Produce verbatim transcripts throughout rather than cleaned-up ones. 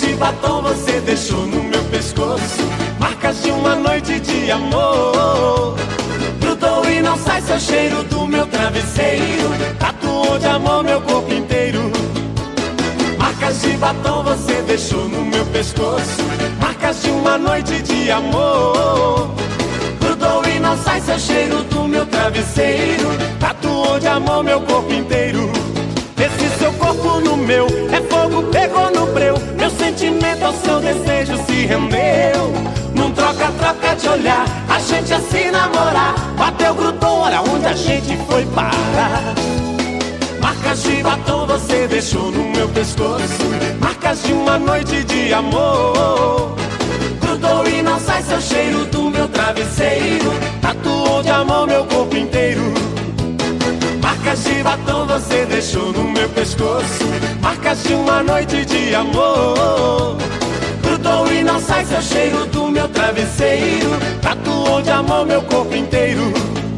de batom você deixou no meu pescoço, marcas de uma noite de amor. Grudou e não sai seu cheiro do meu travesseiro, tatuou de amor meu corpo inteiro. Marcas de batom você deixou no meu pescoço, marcas de uma noite de amor. Grudou e não sai seu cheiro do meu travesseiro, tatuou de amor meu corpo inteiro. Esse seu corpo no meu é fogo, pegou no breu. Meu sentimento ao seu desejo se rendeu. Num troca-troca de olhar, a gente a se namorar. Bateu, grudou, olha onde a gente foi parar. Marcas de batom você deixou no meu pescoço, marcas de uma noite de amor. Grudou e não sai seu cheiro do meu travesseiro, tatuou de amor meu corpo inteiro. Marcas de batom você deixou no meu pescoço, marcas de uma noite de amor. Grudou e não sai seu cheiro do meu travesseiro, tatuou de amor meu corpo inteiro.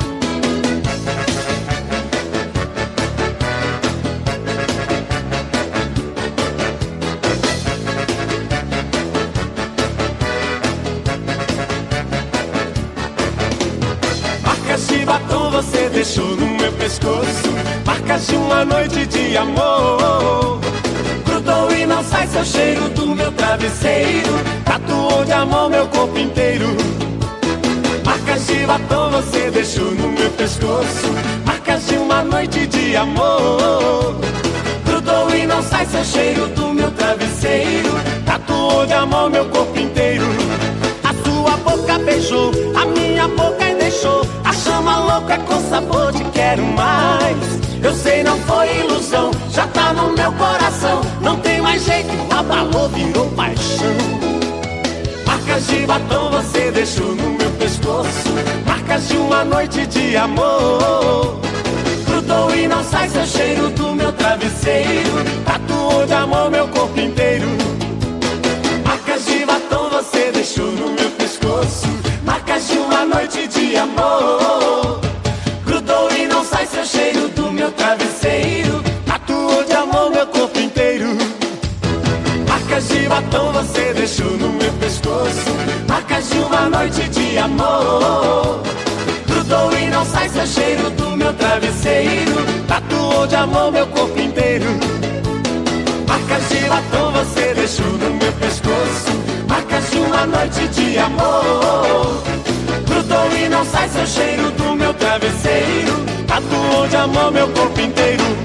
Marcas de batom você deixou no meu pescoço, marcas de uma noite de amor. Grudou e não sai seu cheiro do meu travesseiro, tatuou de amor meu corpo inteiro. Marcas de batom você deixou no meu pescoço, marcas de uma noite de amor. Grudou e não sai seu cheiro do meu travesseiro, tatuou de amor meu corpo inteiro. A sua boca beijou, a minha boca e deixou a chama louca com sabor de quero mais. Eu sei não foi ilusão, já tá no meu coração. Não tem mais jeito, abalou, virou paixão. Marcas de batom você deixou no meu pescoço, marcas de uma noite de amor. Grudou e não sai seu cheiro do meu travesseiro, tatuou de amor meu corpo inteiro. Marcas de batom você deixou no meu pescoço, marcas de uma noite de amor. Grudou e não sai seu cheiro do meu travesseiro, tatuou de amor meu corpo inteiro. Marcas de batom você deixou no meu pescoço, marcas de uma noite de amor. Grudou e não sai seu cheiro do meu travesseiro, tatuou de amor meu corpo inteiro. Marcas de batom você deixou no meu pescoço, marcas de uma noite de amor. Grudou e não sai seu cheiro do meu travesseiro, tatuou de amor meu corpo inteiro.